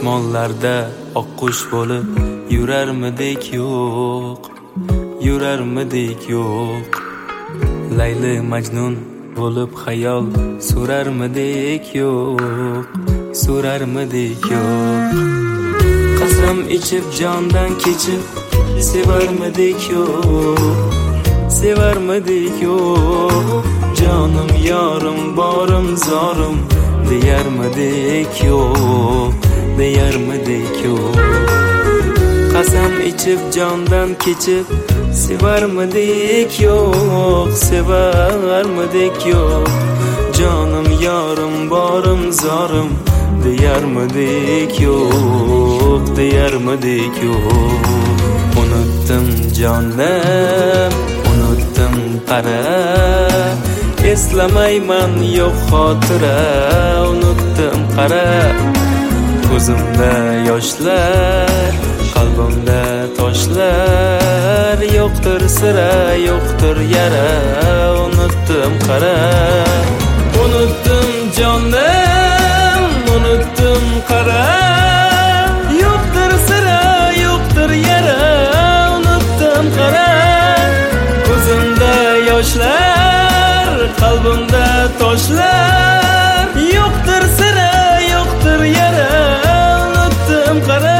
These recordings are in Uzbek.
osmonlarda oqqush bo'lib yurarmidik yo'q, yurarmidik yo'q. Layli Majnun bo'lib xayol surarmidik yo'q, surarmidik yo'q. Qasam ichib jondan kechib sevarmidik yo'q, sevarmidik yo'q. Jonim yorim borim zorim deyarmidik yo'q, deyarmidik yo'q. Qasam ichib jondan kechib sevarmidik yo'q, sevarmidik yo'q. Jonim yorim borim zorim deyarmidik yo'q, deyarmidik yo'q. Unutdim jonim, unutdim qara, eslamayman yo'q xotira. Unutdim qara, ko'zimda yoshlar, qalbimda toshlar. Yo'qdir sira, yo'qdir yara. Unutdim qara, unutdim jonim, unutdim qara. Yo'qdir sira, yo'qdir yara. Unutdim qara, ko'zimda yoshlar, qalbimda toshlar. Yo'qdir sira, yo'qdir yara. Unutdim qara,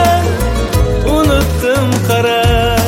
unutdim qara.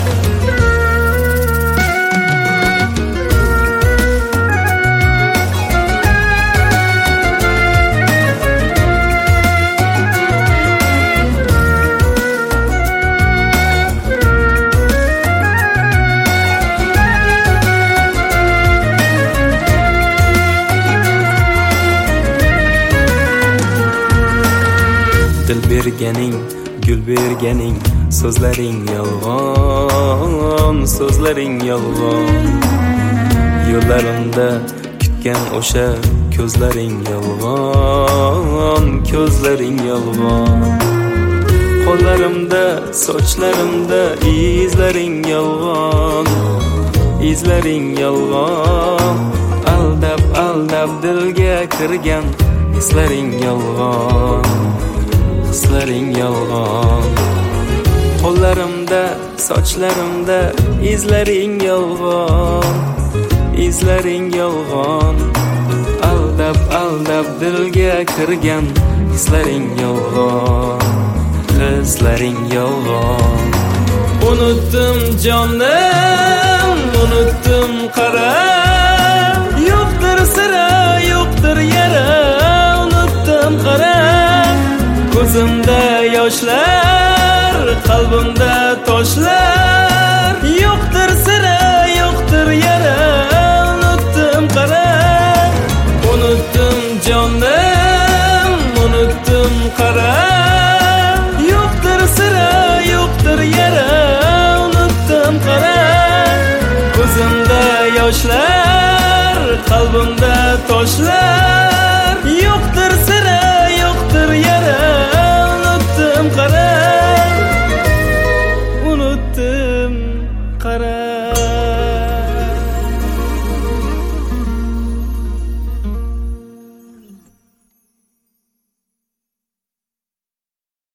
Dil berganing, gul berganing, so'zlaring yolg'on, so'zlaring yolg'on. Yo'llarimda kutgan o'sha ko'zlaring yolg'on, ko'zlaring yolg'on. Qo'llarimda, sochlarimda izlaring yolg'on, izlaring yolg'on. Aldab, aldab dilga kirgan hislaring yolg'on, hislaring yolg'on. Qo'llarimda, sochlarimda izlaring yolg'on, izlaring yolg'on. Aldab, aldab dilga kirgan hislaring yolg'on, hislaring yolg'on. Unutdim jonim, unutdim qara. Yo'qdir sira, yo'qdir yara. Unutdim qara, ko'zimda yoshlar, qalbimda toshlar. Yo'qdir sira, yo'qdir yara. Unutdim qara, unutdim jonim, unutdim qara. Yo'qdir sira, yo'qdir yara. Unutdim qara, ko'zimda yoshlar, qalbimda toshlar.